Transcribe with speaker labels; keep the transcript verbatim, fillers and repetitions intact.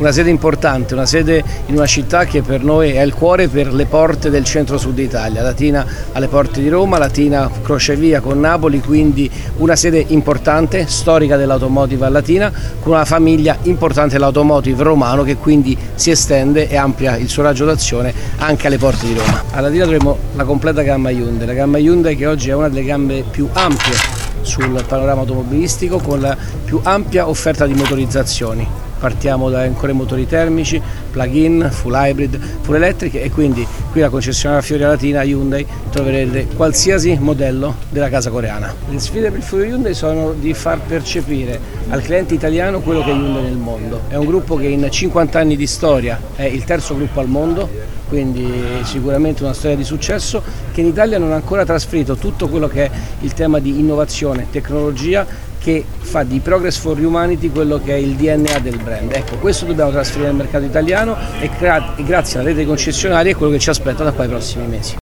Speaker 1: una sede importante, una sede in una città che per noi è il cuore per le porte del centro-sud Italia, Latina alle porte di Roma, Latina crocevia con Napoli, quindi una sede importante, storica dell'automotive a Latina, con una famiglia importante dell'automotive romano che quindi si estende e amplia il suo raggio d'azione anche alle porte di Roma. A Latina troviamo la completa gamma Hyundai, la gamma Hyundai che oggi è una delle gambe più ampie sul panorama automobilistico, con la più ampia offerta di motorizzazioni. Partiamo da ancora motori termici, plug-in, full hybrid, full electric, e quindi qui la concessionaria Fioria Latina Hyundai troverete qualsiasi modello della casa coreana. Le sfide per il futuro Hyundai sono di far percepire al cliente italiano quello che è Hyundai nel mondo. È un gruppo che in cinquanta anni di storia è il terzo gruppo al mondo, quindi sicuramente una storia di successo, che in Italia non ha ancora trasferito tutto quello che è il tema di innovazione, tecnologia, che fa di Progress for Humanity quello che è il D N A del brand. Ecco, questo dobbiamo trasferire al mercato italiano e, gra- e grazie alla rete concessionaria è quello che ci aspetta da qua ai prossimi mesi.